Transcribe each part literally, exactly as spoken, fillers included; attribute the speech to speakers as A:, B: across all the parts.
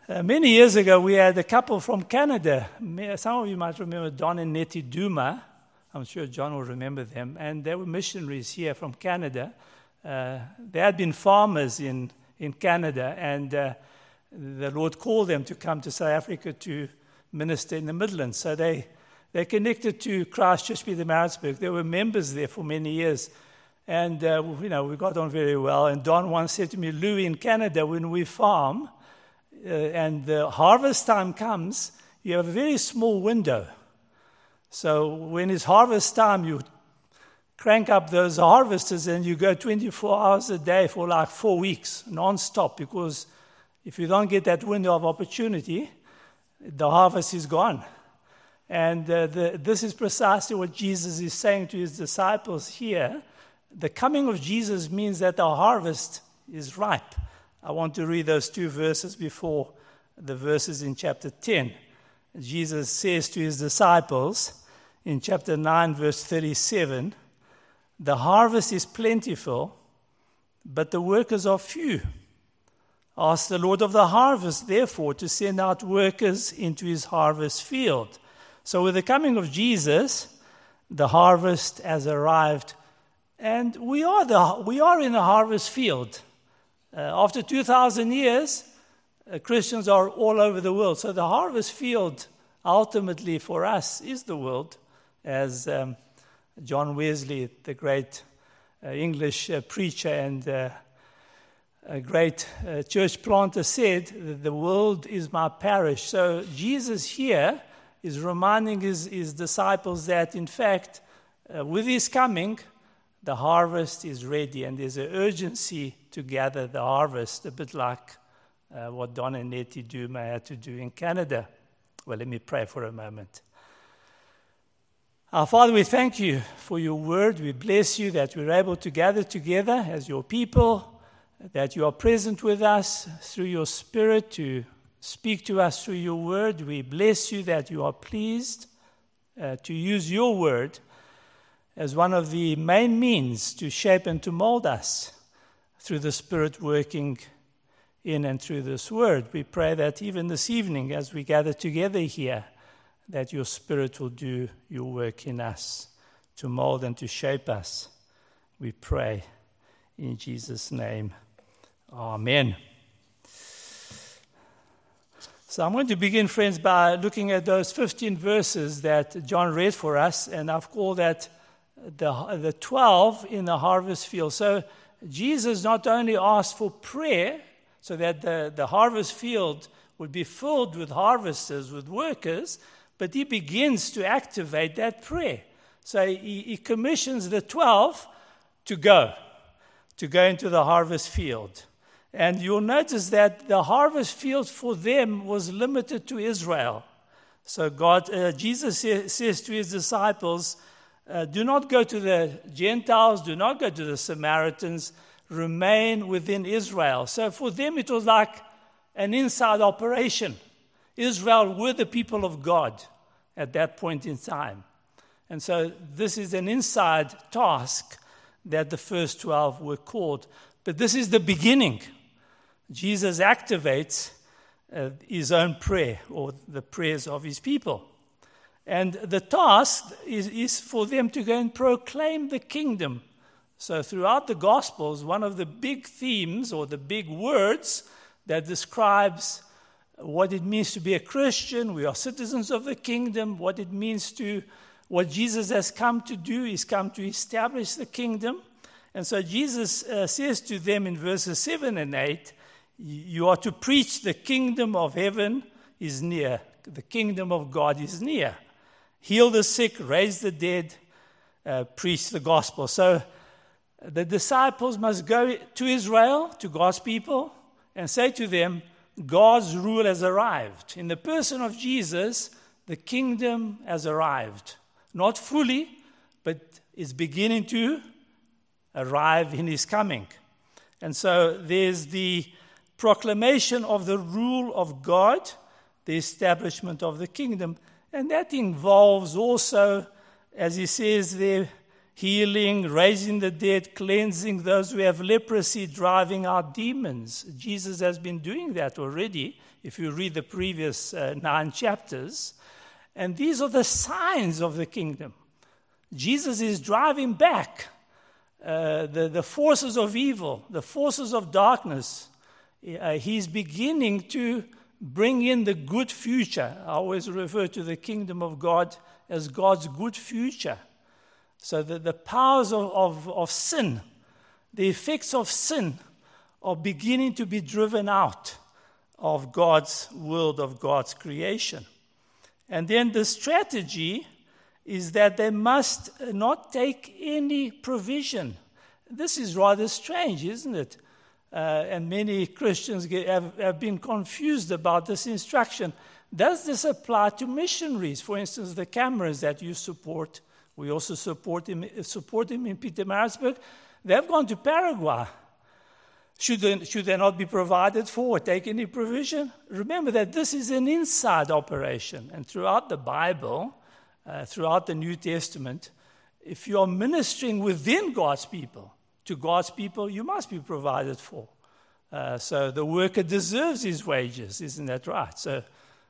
A: Uh, many years ago, we had a couple from Canada. Some of you might remember Don and Nettie Duma. I'm sure John will remember them. And they were missionaries here from Canada. Uh, they had been farmers in, in Canada, and uh, the Lord called them to come to South Africa to minister in the Midlands. So they, they connected to Christchurch Pietermaritzburg. They were members there for many years. And, uh, you know, we got on very well. And Don once said to me, Louis, in Canada, when we farm, Uh, and the harvest time comes, you have a very small window. So when it's harvest time, you crank up those harvesters and you go twenty-four hours a day for like four weeks, non-stop, because if you don't get that window of opportunity, the harvest is gone. And uh, the, this is precisely what Jesus is saying to his disciples here. The coming of Jesus means that the harvest is ripe. I want to read those two verses before the verses in chapter ten. Jesus says to his disciples in chapter nine, verse thirty-seven, "The harvest is plentiful, but the workers are few. Ask the Lord of the harvest, therefore, to send out workers into his harvest field." So with the coming of Jesus, the harvest has arrived, and we are, the, we are in the harvest field. Uh, after two thousand years, uh, Christians are all over the world. So the harvest field, ultimately for us, is the world. As um, John Wesley, the great uh, English uh, preacher and uh, a great uh, church planter, said, "The world is my parish." So Jesus here is reminding his, his disciples that, in fact, uh, with his coming, the harvest is ready, and there's an urgency to gather the harvest, a bit like uh, what Don and Nettie Duma had to do in Canada. Well, let me pray for a moment. Our Father, we thank you for your word. We bless you that we're able to gather together as your people, that you are present with us through your Spirit to speak to us through your word. We bless you that you are pleased uh, to use your word as one of the main means to shape and to mold us through the Spirit working in and through this word. We pray that even this evening, as we gather together here, that your Spirit will do your work in us to mold and to shape us. We pray in Jesus' name. Amen. So I'm going to begin, friends, by looking at those fifteen verses that John read for us, and I've called that the, the twelve in the harvest field. So Jesus not only asked for prayer so that the, the harvest field would be filled with harvesters, with workers, but he begins to activate that prayer. So he, he commissions the twelve to go, to go into the harvest field. And you'll notice that the harvest field for them was limited to Israel. So God, uh, Jesus say, says to his disciples, Uh, do not go to the Gentiles, do not go to the Samaritans, remain within Israel. So for them it was like an inside operation. Israel were the people of God at that point in time. And so this is an inside task that the first twelve were called. But this is the beginning. Jesus activates uh, his own prayer, or the prayers of his people. And the task is, is for them to go and proclaim the kingdom. So throughout the Gospels, one of the big themes or the big words that describes what it means to be a Christian, we are citizens of the kingdom, what it means to, what Jesus has come to do, he's come to establish the kingdom. And so Jesus uh, says to them in verses seven and eight, you are to preach the kingdom of heaven is near. The kingdom of God is near. Heal the sick, raise the dead, uh, preach the gospel. So the disciples must go to Israel, to God's people, and say to them, God's rule has arrived. In the person of Jesus, the kingdom has arrived. Not fully, but it's beginning to arrive in his coming. And so there's the proclamation of the rule of God, the establishment of the kingdom. And that involves also, as he says there, healing, raising the dead, cleansing those who have leprosy, driving out demons. Jesus has been doing that already if you read the previous uh, nine chapters. And these are the signs of the kingdom. Jesus is driving back uh, the, the forces of evil, the forces of darkness. Uh, he's beginning to bring in the good future. I always refer to the kingdom of God as God's good future. So that the powers of, of, of sin, the effects of sin, are beginning to be driven out of God's world, of God's creation. And then the strategy is that they must not take any provision. This is rather strange, isn't it? Uh, and many Christians get, have, have been confused about this instruction. Does this apply to missionaries? For instance, the Camerons that you support, we also support him, support him in Pietermaritzburg. They've gone to Paraguay. Should they, should they not be provided for or take any provision? Remember that this is an inside operation. And throughout the Bible, uh, throughout the New Testament, if you are ministering within God's people, to God's people, you must be provided for. Uh, so the worker deserves his wages, isn't that right? So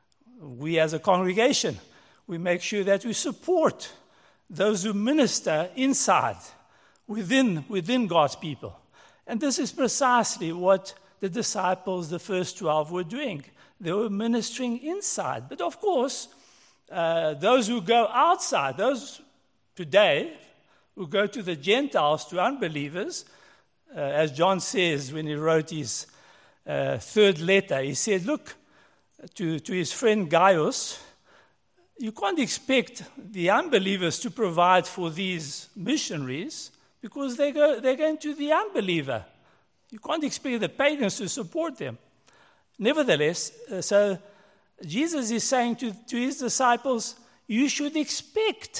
A: we as a congregation, we make sure that we support those who minister inside, within, within God's people. And this is precisely what the disciples, the first twelve, were doing. They were ministering inside. But of course, uh, those who go outside, those today who go to the Gentiles, to unbelievers, uh, as John says when he wrote his uh, third letter, he said, look, to, to his friend Gaius, you can't expect the unbelievers to provide for these missionaries, because they go, they're going to the unbeliever. You can't expect the pagans to support them. Nevertheless, uh, so Jesus is saying to, to his disciples, you should expect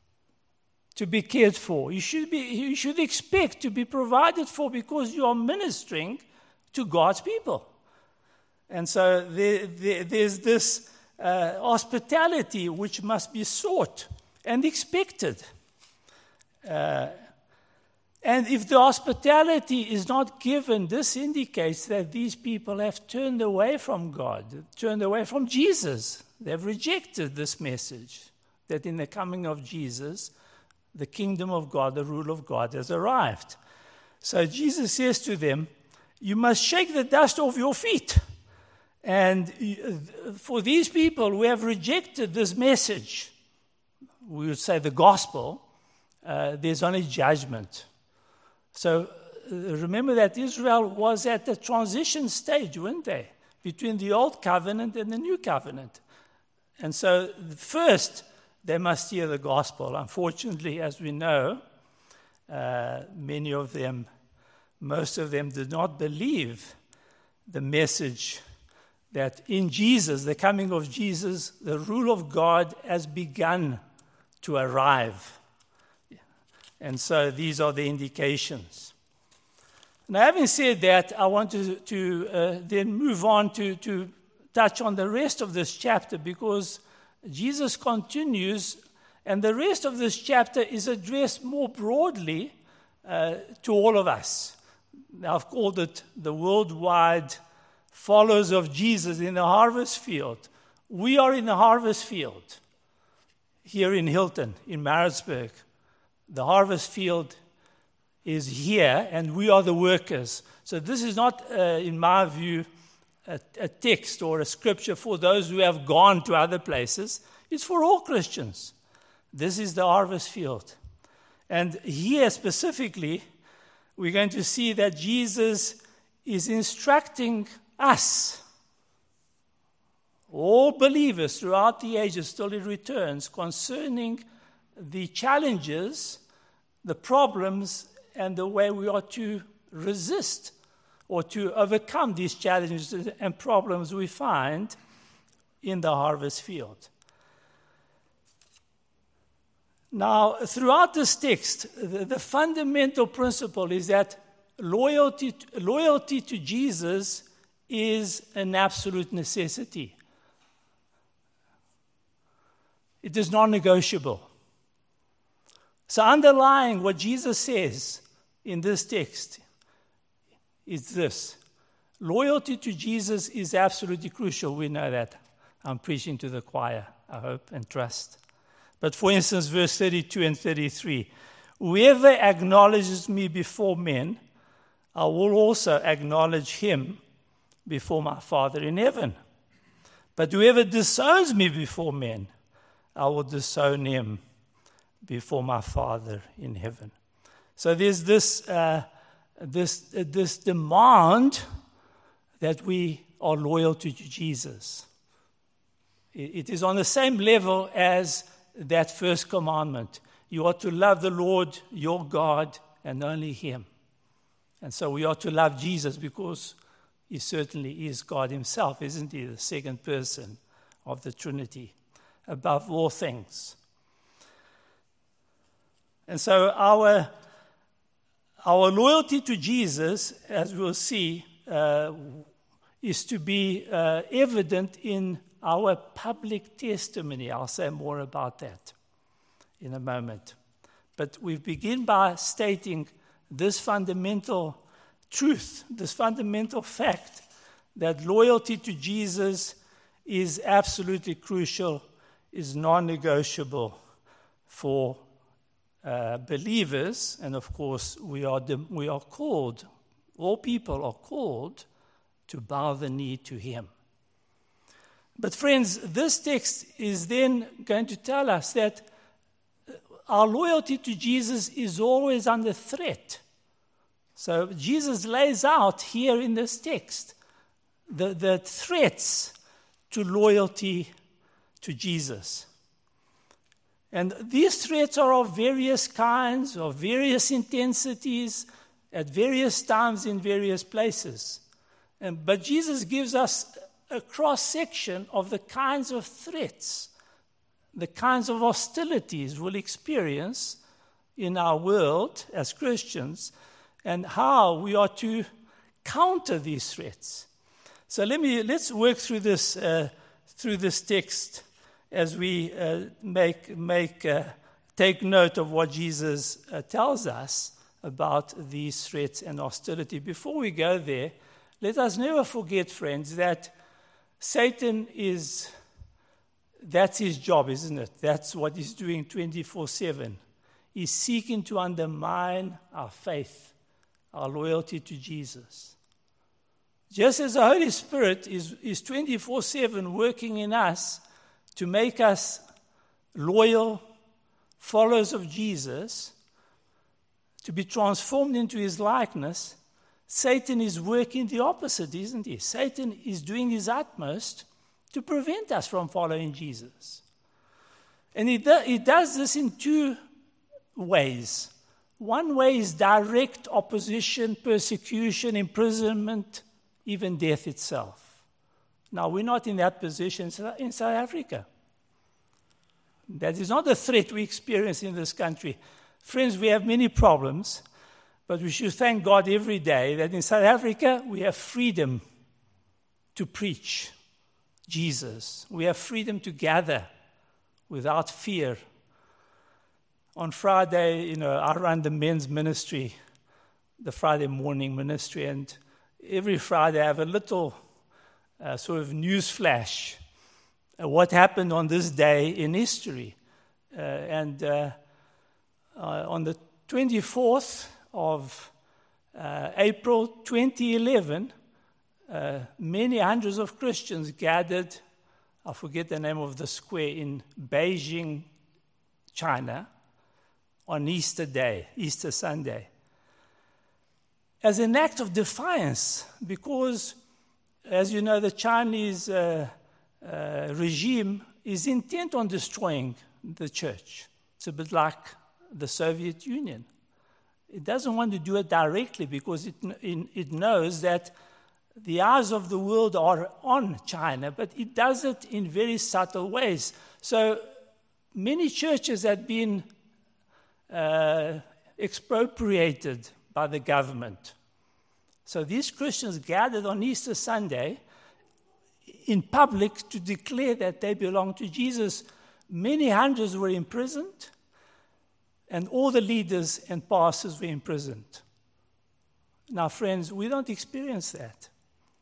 A: to be cared for. You should, be, you should expect to be provided for because you are ministering to God's people. And so there, there, there's this uh, hospitality which must be sought and expected. Uh, And if the hospitality is not given, this indicates that these people have turned away from God, turned away from Jesus. They've rejected this message that in the coming of Jesus, the kingdom of God, the rule of God has arrived. So Jesus says to them, you must shake the dust off your feet. And for these people who have rejected this message, we would say the gospel, uh, there's only judgment. So uh, remember that Israel was at the transition stage, weren't they? Between the old covenant and the new covenant. And so first, they must hear the gospel. Unfortunately, as we know, uh, many of them, most of them did not believe the message that in Jesus, the coming of Jesus, the rule of God has begun to arrive. And so these are the indications. Now, having said that, I want to, to uh, then move on to, to touch on the rest of this chapter, because Jesus continues, and the rest of this chapter is addressed more broadly uh, to all of us. Now, I've called it the worldwide followers of Jesus in the harvest field. We are in the harvest field here in Hilton, in Maritzburg. The harvest field is here, and we are the workers. So this is not, uh, in my view, a, a text or a scripture for those who have gone to other places. It's for all Christians. This is the harvest field. And here specifically, we're going to see that Jesus is instructing us, all believers throughout the ages till he returns, concerning the challenges, the problems, and the way we are to resist or to overcome these challenges and problems we find in the harvest field. Now, throughout this text, the, the fundamental principle is that loyalty, loyalty to Jesus is an absolute necessity. It is non-negotiable. So underlying what Jesus says in this text is this: Loyalty to Jesus is absolutely crucial. We know that. I'm preaching to the choir, I hope and trust. But for instance, verse thirty-two and thirty-three, whoever acknowledges me before men, I will also acknowledge him before my Father in heaven. But whoever disowns me before men, I will disown him before my Father in heaven. So there's this, uh, this, uh, this demand that we are loyal to Jesus. It is on the same level as that first commandment. You are to love the Lord your God and only him. And so we are to love Jesus because he certainly is God himself, isn't he? The second person of the Trinity, above all things. And so our, our loyalty to Jesus, as we'll see, uh, is to be uh, evident in our public testimony. I'll say more about that in a moment. But we begin by stating this fundamental truth, this fundamental fact that loyalty to Jesus is absolutely crucial, is non-negotiable for uh, believers. And of course, we are, de- we are called, all people are called to bow the knee to him. But friends, this text is then going to tell us that our loyalty to Jesus is always under threat. So Jesus lays out here in this text the, the threats to loyalty to Jesus. And these threats are of various kinds, of various intensities, at various times in various places. And, but Jesus gives us a cross-section of the kinds of threats, the kinds of hostilities we'll experience in our world as Christians, and how we are to counter these threats. So let me let's work through this uh, through this text as we uh, make make uh, take note of what Jesus uh, tells us about these threats and hostility. Before we go there, let us never forget, friends, that Satan is, that's his job, isn't it? That's what he's doing twenty-four seven. He's seeking to undermine our faith, our loyalty to Jesus. Just as the Holy Spirit is, is twenty-four seven working in us to make us loyal followers of Jesus, to be transformed into his likeness, Satan is working the opposite, isn't he? Satan is doing his utmost to prevent us from following Jesus. And he, do, he does this in two ways. One way is direct opposition, persecution, imprisonment, even death itself. Now, we're not in that position in South Africa. That is not a threat we experience in this country. Friends, we have many problems, but we should thank God every day that in South Africa we have freedom to preach Jesus. We have freedom to gather without fear. On Friday, you know, I run the men's ministry, the Friday morning ministry, and every Friday I have a little uh, sort of news flash, uh, what happened on this day in history. Uh, and uh, uh, on the twenty-fourth of uh, April twenty eleven, uh, many hundreds of Christians gathered, I forget the name of the square, in Beijing, China, on Easter Day, Easter Sunday, as an act of defiance, because, as you know, the Chinese uh, uh, regime is intent on destroying the church. It's a bit like the Soviet Union. It doesn't want to do it directly because it, it knows that the eyes of the world are on China, but it does it in very subtle ways. So many churches have been uh, expropriated by the government. So these Christians gathered on Easter Sunday in public to declare that they belong to Jesus. Many hundreds were imprisoned, and all the leaders and pastors were imprisoned. Now, friends, we don't experience that.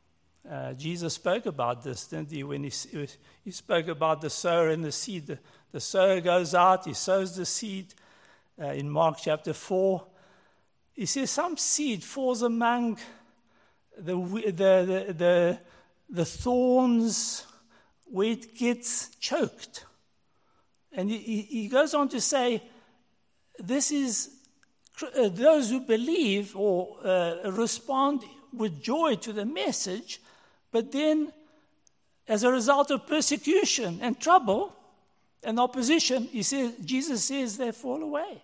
A: Uh, Jesus spoke about this, didn't he, when he, he spoke about the sower and the seed. The, the sower goes out, he sows the seed uh, in Mark chapter four. He says some seed falls among the, the, the, the, the thorns where it gets choked. And he, he goes on to say, this is uh, those who believe or uh, respond with joy to the message, but then as a result of persecution and trouble and opposition, he says, Jesus says they fall away.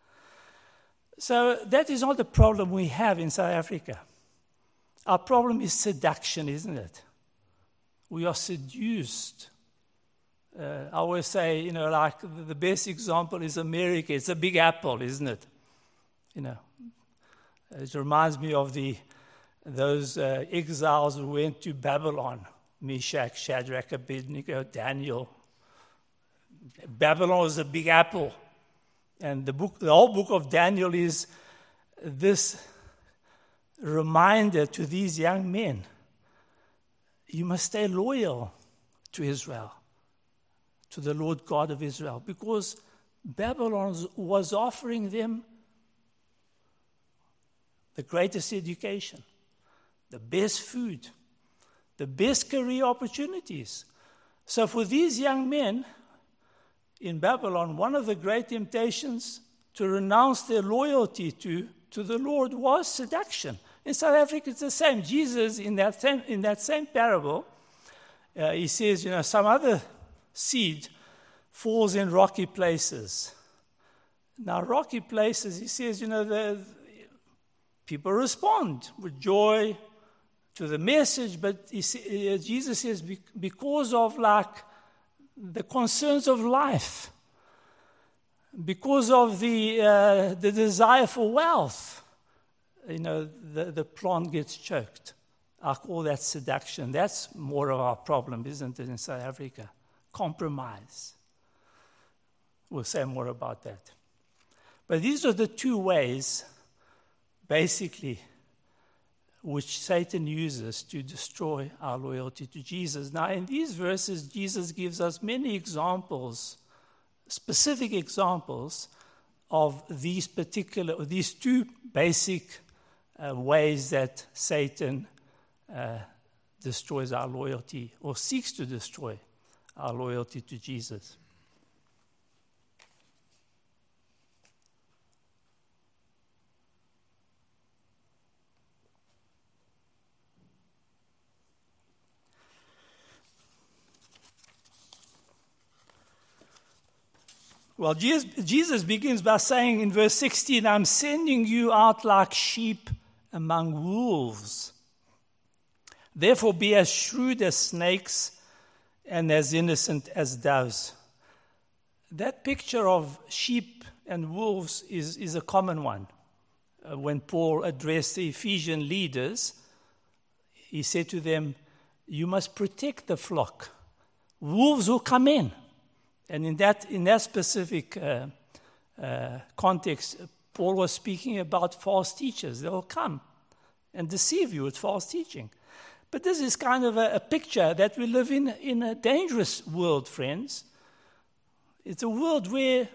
A: So that is not the problem we have in South Africa. Our problem is seduction, isn't it? We are seduced. Uh, I always say, you know, like the best example is America. It's a big apple, isn't it? You know, it reminds me of the those uh, exiles who went to Babylon, Meshach, Shadrach, Abednego, Daniel. Babylon was a big apple. And the book, the whole book of Daniel is this reminder to these young men. You must stay loyal to Israel, to the Lord God of Israel, because Babylon was offering them the greatest education, the best food, the best career opportunities. So for these young men in Babylon, one of the great temptations to renounce their loyalty to, to the Lord was seduction. In South Africa, it's the same. Jesus, in that same, in that same parable, uh, he says, you know, some other seed falls in rocky places. Now, rocky places, he says, you know, the, people respond with joy to the message, but he, uh, Jesus says because of like the concerns of life, because of the uh, the desire for wealth, you know, the, the plant gets choked. I call that seduction. That's more of our problem, isn't it, in South Africa? Compromise. We'll say more about that. But these are the two ways, basically, which Satan uses to destroy our loyalty to Jesus. Now, in these verses, Jesus gives us many examples, specific examples of these particular, these two basic uh, ways that Satan uh, destroys our loyalty or seeks to destroy our loyalty to Jesus. Well, Jesus, Jesus begins by saying in verse sixteen, I'm sending you out like sheep among wolves. Therefore be as shrewd as snakes and as innocent as doves. That picture of sheep and wolves is, is a common one. Uh, when Paul addressed the Ephesian leaders, he said to them, you must protect the flock. Wolves will come in. And in that in that specific uh, uh, context, Paul was speaking about false teachers. They will come and deceive you with false teaching. But this is kind of a, a picture that we live in in a dangerous world, friends. It's a world where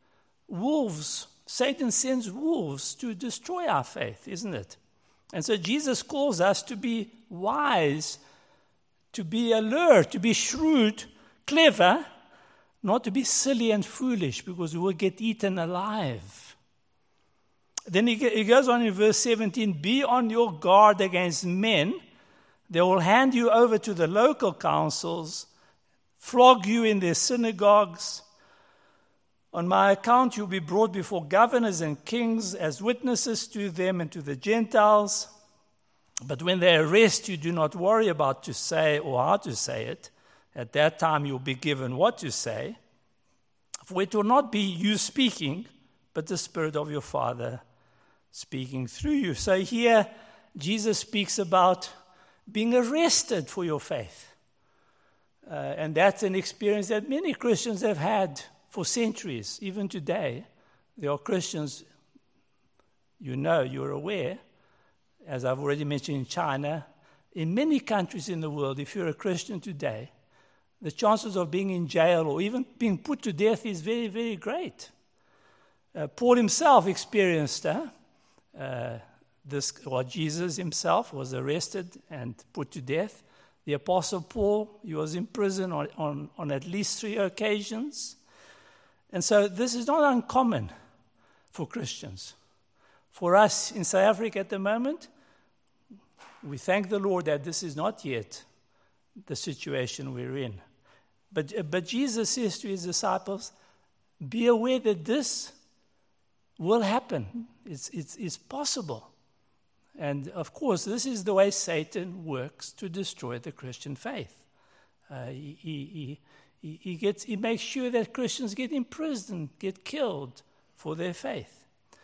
A: wolves, Satan sends wolves to destroy our faith, isn't it? And so Jesus calls us to be wise, to be alert, to be shrewd, clever, not to be silly and foolish, because we will get eaten alive. Then he, he goes on in verse seventeen, be on your guard against men. They will hand you over to the local councils, flog you in their synagogues. On my account, you'll be brought before governors and kings as witnesses to them and to the Gentiles. But when they arrest you, do not worry about to say or how to say it. At that time, you'll be given what to say. For it will not be you speaking, but the Spirit of your Father speaking through you. So here, Jesus speaks about being arrested for your faith. Uh, and that's an experience that many Christians have had for centuries. Even today, there are Christians, you know, you're aware, as I've already mentioned in China, In many countries in the world, if you're a Christian today, the chances of being in jail or even being put to death is very, very great. Uh, Paul himself experienced uh, uh, this, or Jesus himself was arrested and put to death. The Apostle Paul, he was in prison on, on, on at least three occasions. And so this is not uncommon for Christians. For us in South Africa at the moment, we thank the Lord that this is not yet the situation we're in. But, but Jesus says to his disciples, be aware that this will happen. It's, it's, it's possible. And of course, this is the way Satan works to destroy the Christian faith. Uh, he, he, he, he, gets, he makes sure that Christians get imprisoned, get killed for their faith.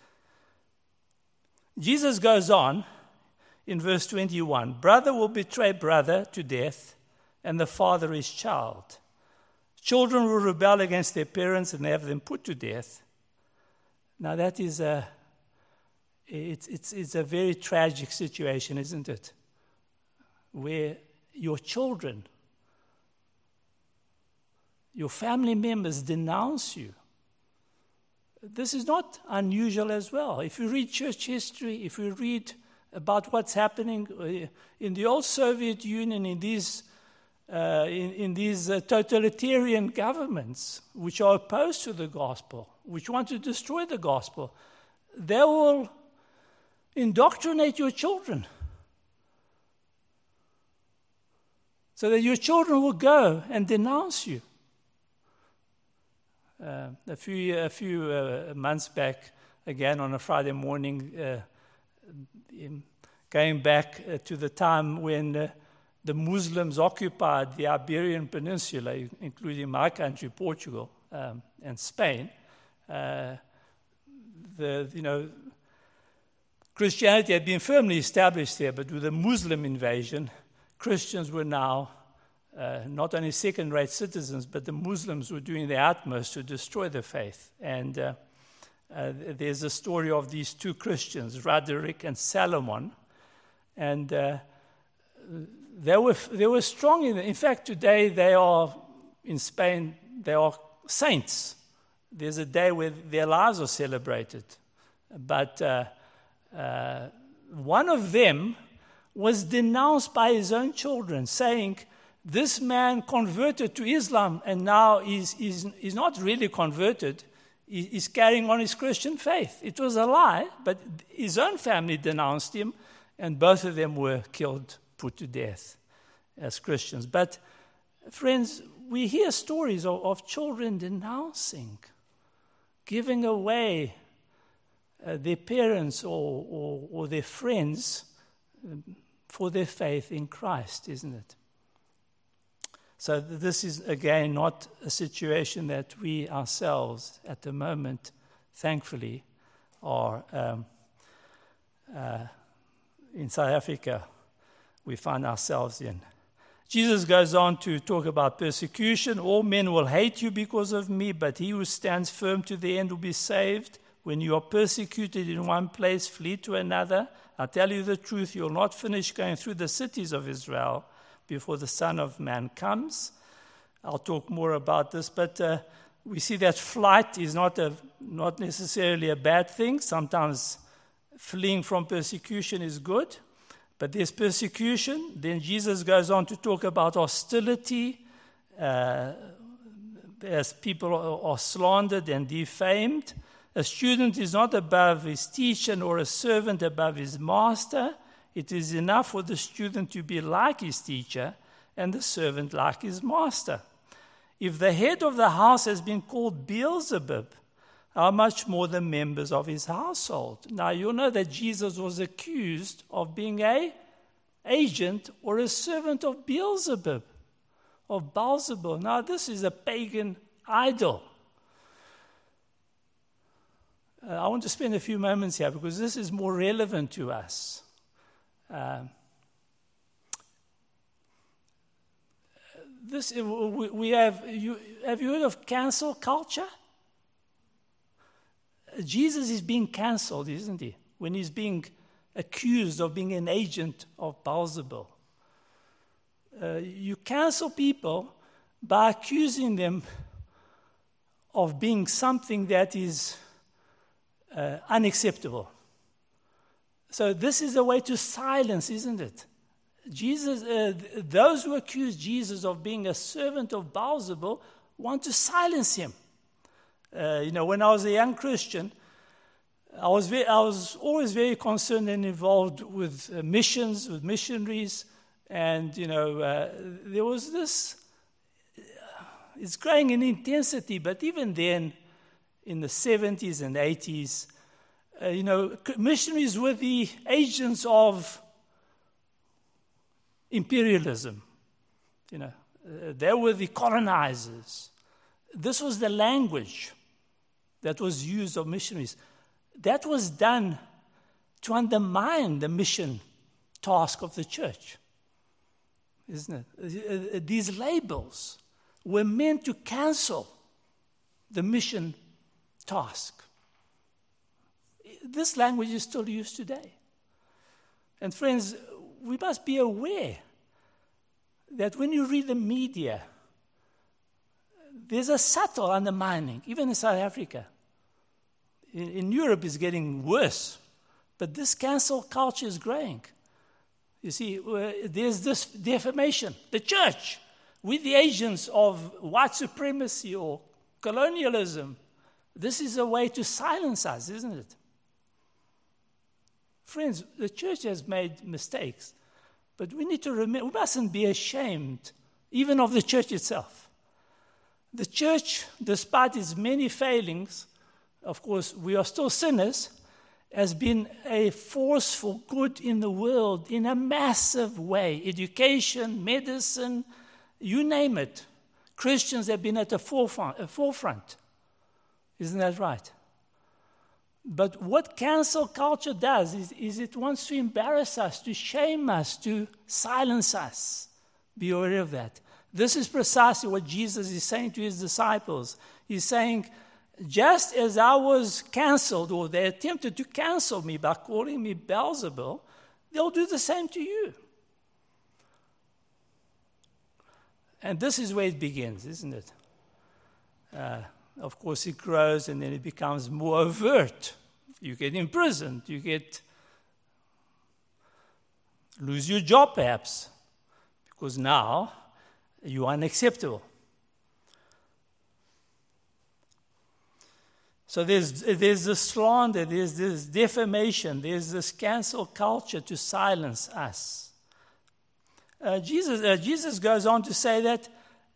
A: Jesus goes on in verse twenty-one, brother will betray brother to death, and the father his child. Children will rebel against their parents and have them put to death. Now that is a, it's, it's, it's a very tragic situation, isn't it? Where your children, your family members denounce you. This is not unusual as well. If you read church history, if you read about what's happening in the old Soviet Union, in these uh, in, in these uh, totalitarian governments which are opposed to the gospel, which want to destroy the gospel, they will indoctrinate your children so that your children will go and denounce you. Uh, a few a few uh, months back, again on a Friday morning, uh, in, going back uh, to the time when uh, the Muslims occupied the Iberian Peninsula, including my country, Portugal, um, and Spain. Uh, the you know Christianity had been firmly established there, but with the Muslim invasion, Christians were now Uh, not only second-rate citizens, but the Muslims were doing their utmost to destroy the faith. And uh, uh, there's a story of these two Christians, Roderick and Salomon, and uh, they were they were strong in. In fact, today they are in Spain. They are saints. There's a day where their lives are celebrated. But uh, uh, one of them was denounced by his own children, saying, this man converted to Islam, and now he's, he's, he's not really converted. He, he's carrying on his Christian faith. It was a lie, but his own family denounced him, and both of them were killed, put to death as Christians. But, friends, we hear stories of, of children denouncing, giving away uh, their parents or, or, or their friends for their faith in Christ, isn't it? So this is, again, not a situation that we ourselves, at the moment, thankfully, are um, uh, in South Africa, we find ourselves in. Jesus goes on to talk about persecution. All men will hate you because of me, but he who stands firm to the end will be saved. When you are persecuted in one place, flee to another. I tell you the truth, you will not finish going through the cities of Israel before the Son of Man comes. I'll talk more about this, but uh, we see that flight is not a not necessarily a bad thing. Sometimes fleeing from persecution is good, but there's persecution. Then Jesus goes on to talk about hostility, uh, as people are, are slandered and defamed. A student is not above his teacher, nor a servant above his master. It is enough for the student to be like his teacher and the servant like his master. If the head of the house has been called Beelzebub, how much more the members of his household? Now, you know that Jesus was accused of being an agent or a servant of Beelzebub, of Beelzebub. Now, this is a pagan idol. Uh, I want to spend a few moments here because this is more relevant to us. Um, this we, we have you have you heard of cancel culture? Jesus is being cancelled, isn't he? When he's being accused of being an agent of Beelzebub. uh, you cancel people by accusing them of being something that is uh, unacceptable. So this is a way to silence, isn't it? Jesus, uh, th- those who accuse Jesus of being a servant of Beelzebul want to silence him. Uh, you know, when I was a young Christian, I was very, I was always very concerned and involved with uh, missions, with missionaries, and you know, uh, there was this. Uh, it's growing in intensity, but even then, in the seventies and eighties, uh, you know, missionaries were the agents of imperialism. You know, uh, they were the colonizers. This was the language that was used of missionaries. That was done to undermine the mission task of the church, isn't it? These labels were meant to cancel the mission task. This language is still used today. And friends, we must be aware that when you read the media, there's a subtle undermining, even in South Africa. In, in Europe, it's getting worse. But this cancel culture is growing. You see, uh, there's this defamation. The church, we're the agents of white supremacy or colonialism. This is a way to silence us, isn't it? Friends, the church has made mistakes. But we need to remember, we mustn't be ashamed, even of the church itself. The church, despite its many failings, of course, we are still sinners, has been a force for good in the world in a massive way. Education, medicine, you name it. Christians have been at the forefront. forefront. Isn't that right? But what cancel culture does is, is it wants to embarrass us, to shame us, to silence us. Be aware of that. This is precisely what Jesus is saying to his disciples. He's saying, just as I was canceled, or they attempted to cancel me by calling me Beelzebul, they'll do the same to you. And this is where it begins, isn't it? Uh, of course, it grows and then it becomes more overt. You get imprisoned, you get lose your job perhaps, because now you are unacceptable. So there's, there's this slander, there's this defamation, there's this cancel culture to silence us. Uh, Jesus, uh, Jesus goes on to say that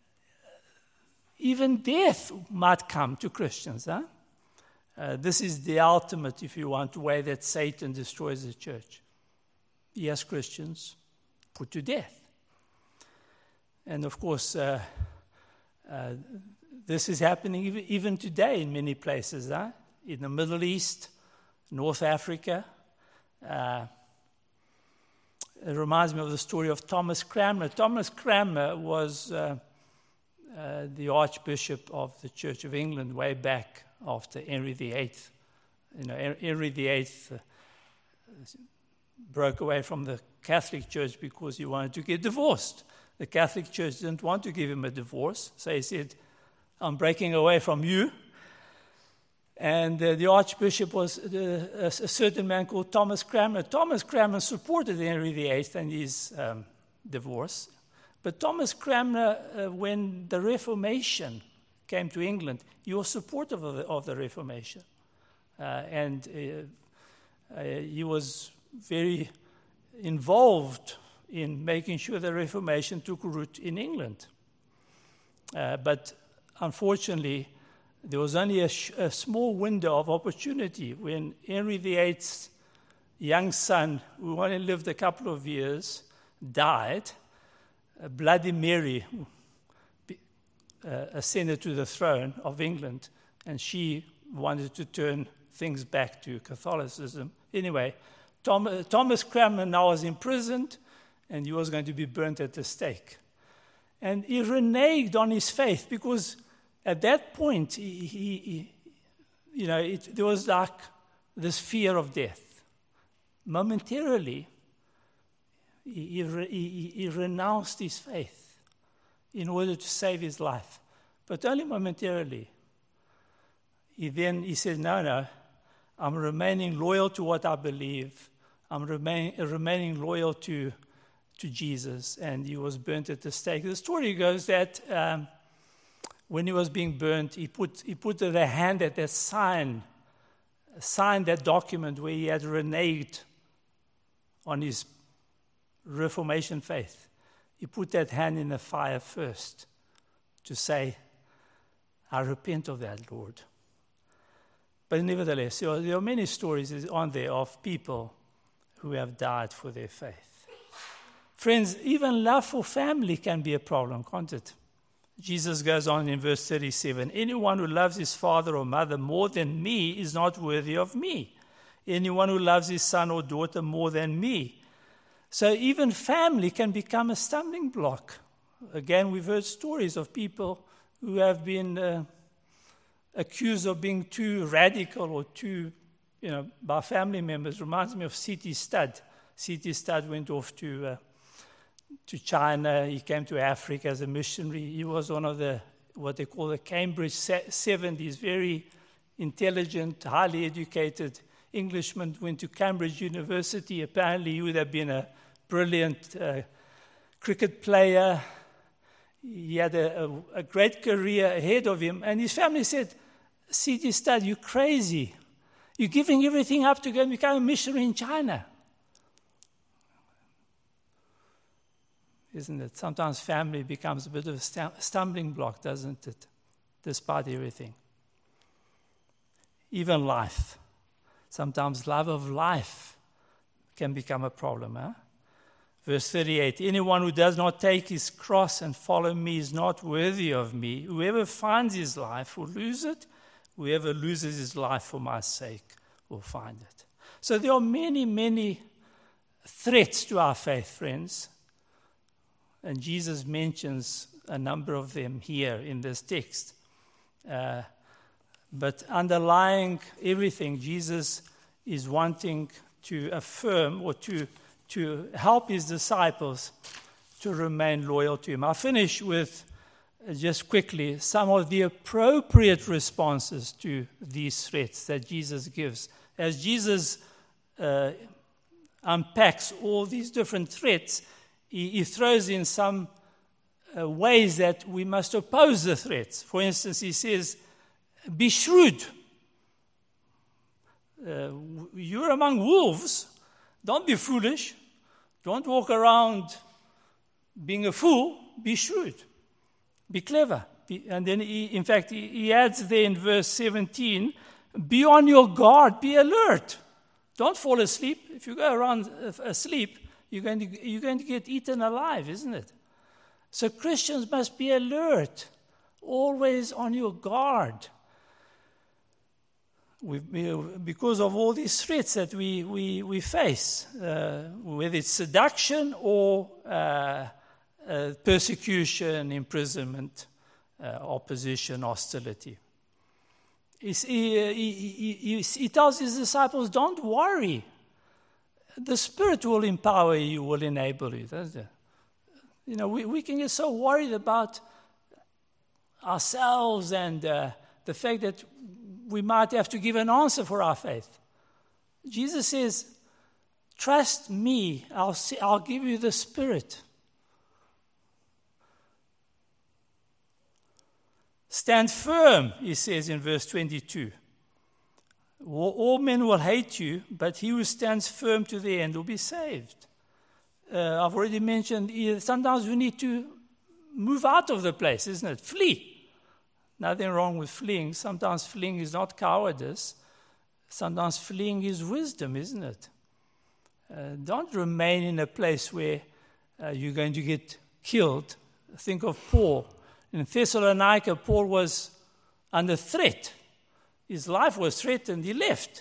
A: even death might come to Christians. Huh? Uh, this is the ultimate, if you want, way that Satan destroys the church. He has Christians put to death. And of course, uh, uh, this is happening even, even today in many places, huh? In the Middle East, North Africa. Uh, it reminds me of the story of Thomas Cranmer. Thomas Cranmer was uh, uh, the Archbishop of the Church of England way back after Henry the Eighth. You know, Henry the Eighth uh, broke away from the Catholic Church because he wanted to get divorced. The Catholic Church didn't want to give him a divorce, so he said, I'm breaking away from you. And uh, the Archbishop was uh, a, a certain man called Thomas Cranmer. Thomas Cranmer supported Henry the Eighth and his um, divorce. But Thomas Cranmer, uh, when the Reformation came to England, he was supportive of the, of the Reformation. Uh, and uh, uh, he was very involved in making sure the Reformation took root in England. Uh, but unfortunately, there was only a, sh- a small window of opportunity when Henry the Eighth's young son, who only lived a couple of years, died. Uh, Bloody Mary uh, ascended to the throne of England, and she wanted to turn things back to Catholicism. Anyway, Tom, uh, Thomas Cranmer now was imprisoned, and he was going to be burnt at the stake. And he reneged on his faith because at that point, he, he, he, you know, it, there was like this fear of death. Momentarily, He, he, re- he, he renounced his faith in order to save his life, but only momentarily. He then he said, no, no, I'm remaining loyal to what I believe. I'm remain, remaining loyal to, to Jesus, and he was burnt at the stake. The story goes that um, when he was being burnt, he put, he put the hand at that sign, signed that document where he had reneged on his Reformation faith. He put that hand in the fire first to say, I repent of that, Lord. But nevertheless, there are, there are many stories on there of people who have died for their faith. Friends, even love for family can be a problem, can't it? Jesus goes on in verse thirty-seven, anyone who loves his father or mother more than me is not worthy of me. Anyone who loves his son or daughter more than me. So even family can become a stumbling block. Again, we've heard stories of people who have been uh, accused of being too radical or too, you know, by family members. Reminds me of C T Studd. C T Studd went off to uh, to China. He came to Africa as a missionary. He was one of the, what they call the Cambridge seventies, very intelligent, highly educated Englishman, went to Cambridge University. Apparently he would have been a brilliant uh, cricket player. He had a, a, a great career ahead of him. And his family said, C T Studd, you're crazy. You're giving everything up to go and become a missionary in China. Isn't it? Sometimes family becomes a bit of a stumbling block, doesn't it? Despite everything. Even life. Sometimes love of life can become a problem. Huh? Verse thirty-eight, anyone who does not take his cross and follow me is not worthy of me. Whoever finds his life will lose it. Whoever loses his life for my sake will find it. So there are many, many threats to our faith, friends. And Jesus mentions a number of them here in this text. Uh, but underlying everything, Jesus is wanting to affirm or to, to help his disciples to remain loyal to him. I'll finish with, uh, just quickly, some of the appropriate responses to these threats that Jesus gives. As Jesus uh, unpacks all these different threats, He, he throws in some uh, ways that we must oppose the threats. For instance, he says, be shrewd. Uh, you're among wolves. Don't be foolish. Don't walk around being a fool. Be shrewd. Be clever. Be, and then, he, in fact, he, he adds there in verse seventeen, be on your guard. Be alert. Don't fall asleep. If you go around asleep, You're going, to, you're going to get eaten alive, isn't it? So Christians must be alert, always on your guard. We, because of all these threats that we, we, we face, uh, whether it's seduction or uh, uh, persecution, imprisonment, uh, opposition, hostility. He, he, he, he, he tells his disciples, don't worry. The Spirit will empower you, will enable you, doesn't it? You know, we, we can get so worried about ourselves and uh, the fact that we might have to give an answer for our faith. Jesus says, trust me, I'll, see, I'll give you the Spirit. Stand firm, he says in verse twenty-two. All men will hate you, but he who stands firm to the end will be saved. Uh, I've already mentioned, sometimes we need to move out of the place, isn't it? Flee. Nothing wrong with fleeing. Sometimes fleeing is not cowardice. Sometimes fleeing is wisdom, isn't it? Uh, don't remain in a place where uh, you're going to get killed. Think of Paul. In Thessalonica, Paul was under threat. His life was threatened, he left.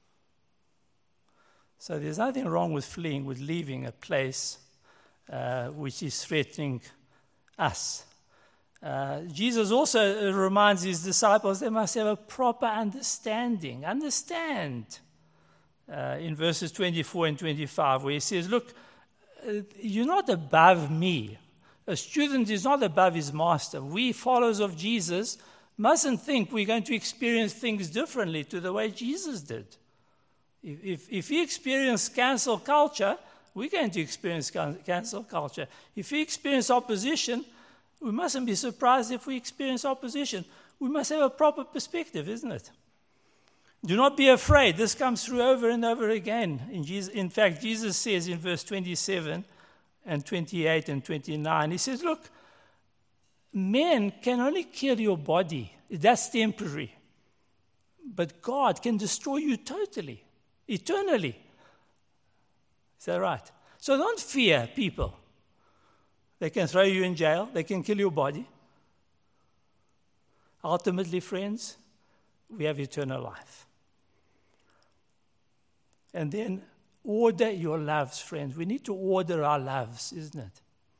A: So there's nothing wrong with fleeing, with leaving a place uh, which is threatening us. Uh, Jesus also reminds his disciples they must have a proper understanding. Understand. Uh, in verses twenty-four and twenty-five, where he says, look, uh, you're not above me. A student is not above his master. We, followers of Jesus, mustn't think we're going to experience things differently to the way Jesus did. If, if, if he experienced cancel culture, we're going to experience can- cancel culture. If we experience opposition, we mustn't be surprised if we experience opposition. We must have a proper perspective, isn't it? Do not be afraid. This comes through over and over again. In, Jesus, in fact, Jesus says in verse twenty-seven and twenty-eight and twenty-nine, he says, look, men can only kill your body. That's temporary. But God can destroy you totally, eternally. Is that right? So don't fear people. They can throw you in jail. They can kill your body. Ultimately, friends, we have eternal life. And then order your loves, friends. We need to order our loves, isn't it?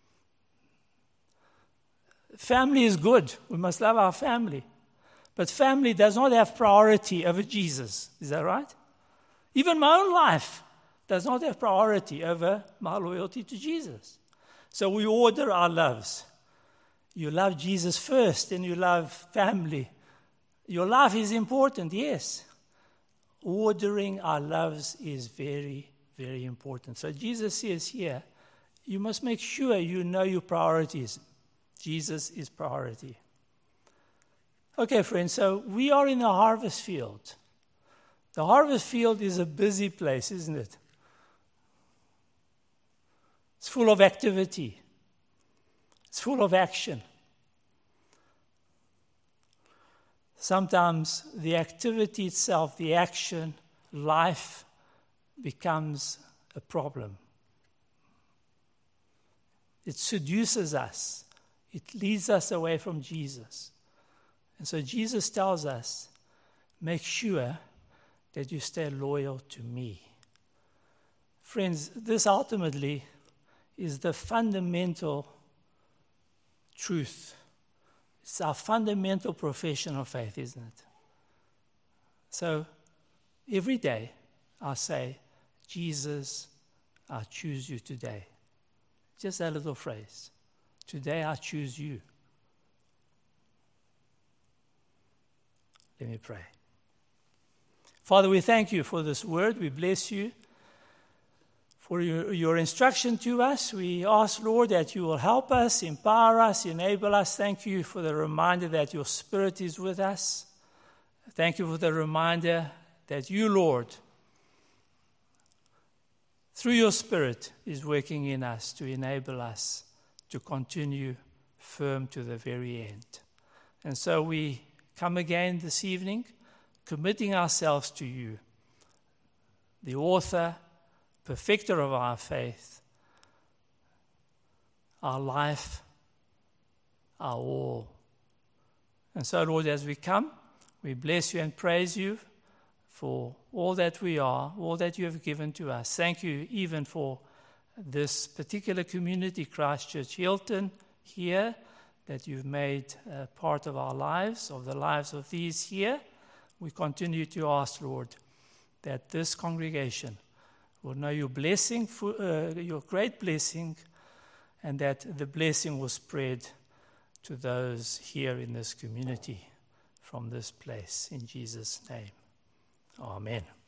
A: Family is good. We must love our family. But family does not have priority over Jesus. Is that right? Even my own life does not have priority over my loyalty to Jesus. So we order our loves. You love Jesus first, and you love family. Your life is important, yes. Ordering our loves is very, very important. So Jesus says here, you must make sure you know your priorities. Jesus is priority. Okay, friends, so we are in a harvest field. The harvest field is a busy place, isn't it? It's full of activity. It's full of action. Sometimes the activity itself, the action, life becomes a problem. It seduces us. It leads us away from Jesus. And so Jesus tells us, make sure that you stay loyal to me. Friends, this ultimately is the fundamental truth. It's our fundamental profession of faith, isn't it? So every day I say, Jesus, I choose you today. Just that little phrase. Today I choose you. Let me pray. Father, we thank you for this word. We bless you for your, your instruction to us. We ask, Lord, that you will help us, empower us, enable us. Thank you for the reminder that your Spirit is with us. Thank you for the reminder that you, Lord, through your Spirit, is working in us to enable us to continue firm to the very end. And so we come again this evening, committing ourselves to you, the author, perfecter of our faith, our life, our all. And so, Lord, as we come, we bless you and praise you for all that we are, all that you have given to us. Thank you even for this particular community, Christchurch Hilton, here, that you've made uh, part of our lives, of the lives of these here. We continue to ask, Lord, that this congregation will know your blessing, for, uh, your great blessing, and that the blessing will spread to those here in this community from this place. In Jesus' name, amen.